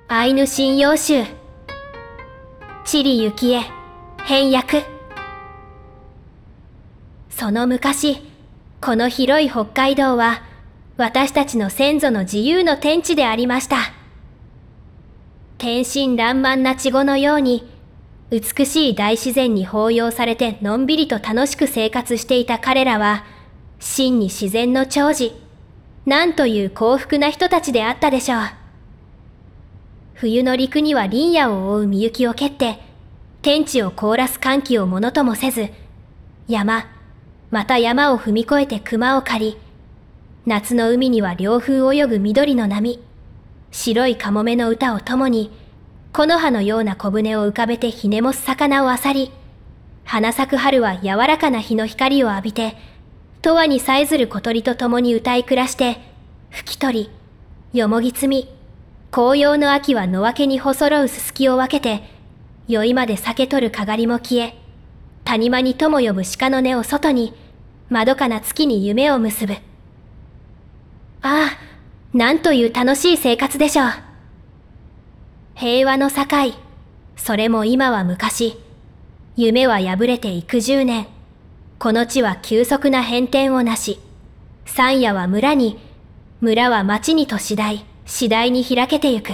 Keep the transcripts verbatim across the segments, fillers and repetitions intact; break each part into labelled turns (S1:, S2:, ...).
S1: アイヌ神謡集。知里幸恵編訳。その昔、この広い北海道は私たちの先祖の自由の天地でありました。天真爛漫な稚児のように美しい大自然に抱擁されてのんびりと楽しく生活していた彼らは、真に自然の寵児、なんという幸福な人たちであったでしょう。冬の陸には林野を覆うみゆきを蹴って、天地を凍らす寒気をものともせず、山、また山を踏み越えて熊を狩り、夏の海には涼風泳ぐ緑の波、白いカモメの歌を共に、木の葉のような小舟を浮かべてひねもす魚をあさり、花咲く春は柔らかな日の光を浴びて、永遠にさえずる小鳥と共に歌い暮らして、吹き鳥、よもぎ摘み、紅葉の秋は野分けに細ろうすすきを分けて、宵まで酒取るかがりも消え、谷間にとも呼ぶ鹿の根を外に、まどかな月に夢を結ぶ。ああ、なんという楽しい生活でしょう。平和の境、それも今は昔、夢は破れて幾十年、この地は急速な変転をなし、山野は村に、村は町にと次第、次第に開けてゆく。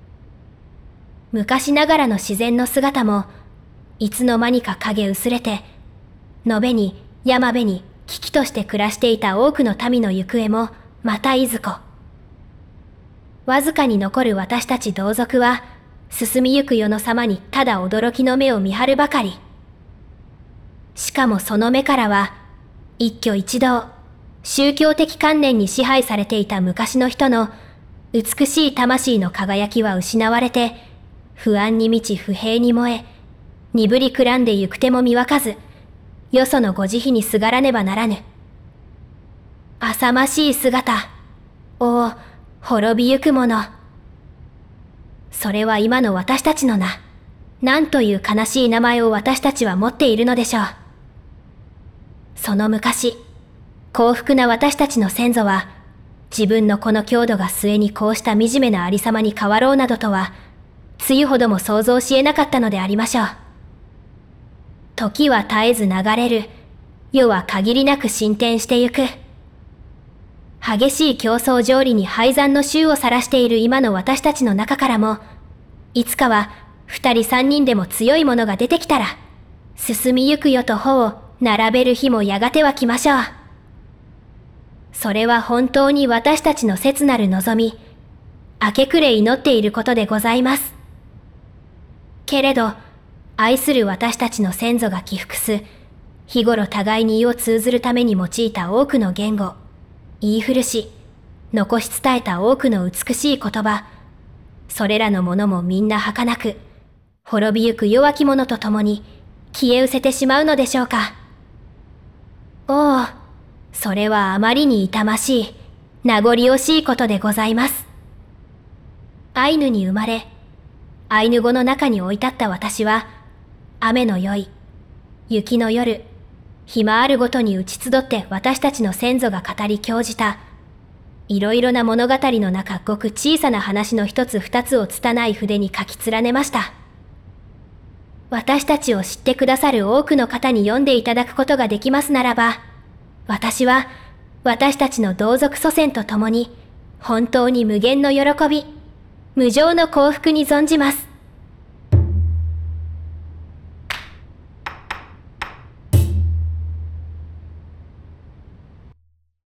S1: 昔ながらの自然の姿も、いつの間にか影薄れて、野辺に山辺に危機として暮らしていた多くの民の行方も、またいずこ。わずかに残る私たち同族は、進みゆく世の様にただ驚きの目を見張るばかり。しかもその目からは、一挙一動、宗教的観念に支配されていた昔の人の美しい魂の輝きは失われて、不安に満ち不平に燃え、鈍りくらんで行く手も見わかず、よそのご慈悲にすがらねばならぬ。浅ましい姿、おお、滅びゆくもの。それは今の私たちの名。なんという悲しい名前を私たちは持っているのでしょう。その昔、幸福な私たちの先祖は、自分のこの郷土が末にこうした惨めなありさまに変わろうなどとは、つゆほども想像し得なかったのでありましょう。時は絶えず流れる、世は限りなく進展してゆく。激しい競争条理に敗残の臭を晒している今の私たちの中からも、いつかは二人三人でも強いものが出てきたら、進みゆく世と歩を並べる日もやがては来ましょう。それは本当に私たちの切なる望み、明け暮れ祈っていることでございます。けれど、愛する私たちの先祖が起伏す、日頃互いに意を通ずるために用いた多くの言語、言い古し、残し伝えた多くの美しい言葉、それらのものもみんな儚く、滅びゆく弱き者と共に消え失せてしまうのでしょうか。おお、それはあまりに痛ましい、名残惜しいことでございます。アイヌに生まれ、アイヌ語の中に置いてあった私は、雨の夜、雪の夜、暇あるごとに打ち集って私たちの先祖が語り教じた、いろいろな物語の中ごく小さな話の一つ二つを拙い筆に書き連ねました。私たちを知ってくださる多くの方に読んでいただくことができますならば、私は私たちの同族祖先と共に本当に無限の喜び、無上の幸福に存じます。